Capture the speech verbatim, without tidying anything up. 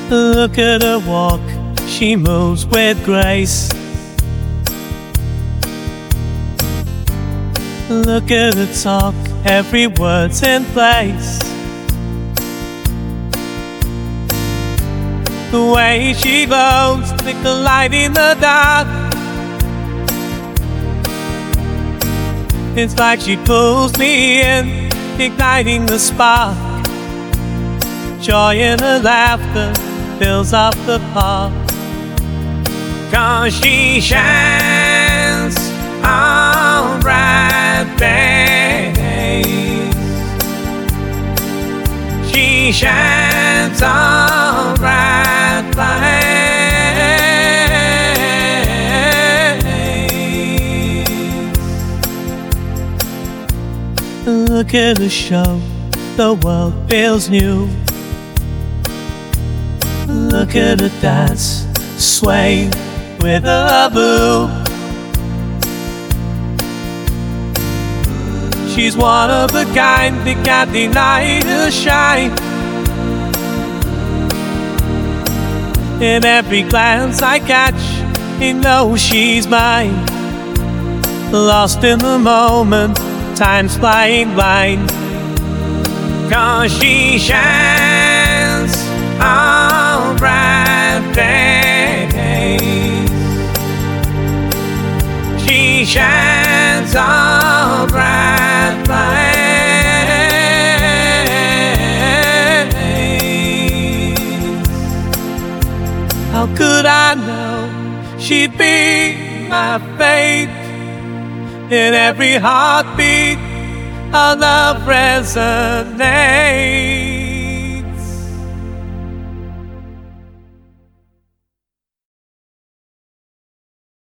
Look at her walk, she moves with grace. Look at her talk, every word's in place. The way she glows, like a light in the dark. It's like she pulls me in, igniting the spark. Joy in her laughter fills up the park. 'Cause she shines on bright days. She shines on bright flames. Look at her show, the world feels new. Look at her dance, sway with a boo. She's one of a kind that can't deny her shine. In every glance I catch, you know she's mine. Lost in the moment, time's flying blind. 'Cause she shines on bright days. She shines on bright flames. How could I know she'd be my fate? In every heartbeat, our love resonates.